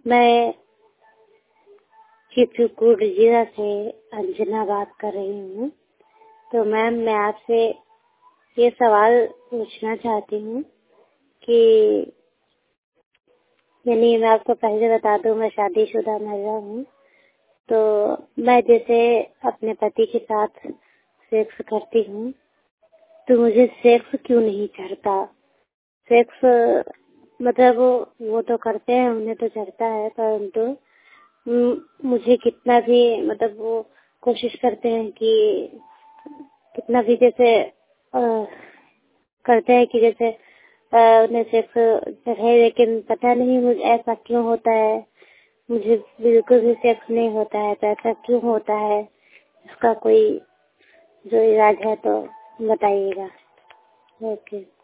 मैं चित्रकूट जिला से अंजना बात कर रही हूँ। तो मैम, मैं आपसे ये सवाल पूछना चाहती हूँ कि यानी मैं आपको पहले बता दूँ, मैं शादीशुदा महिला हूँ। तो मैं जैसे अपने पति के साथ सेक्स करती हूँ तो मुझे सेक्स क्यों नहीं चढ़ता। सेक्स मतलब वो तो करते हैं, उन्हें तो चढ़ता है, परंतु मुझे कितना भी मतलब वो कोशिश करते हैं कि कितना भी जैसे करते हैं कि जैसे उन्हें सेक्स चढ़े, लेकिन पता नहीं मुझे ऐसा क्यों होता है। मुझे बिल्कुल भी सेक्स नहीं होता है, तो ऐसा क्यों होता है? इसका कोई जो इलाज है तो बताइएगा। ओके।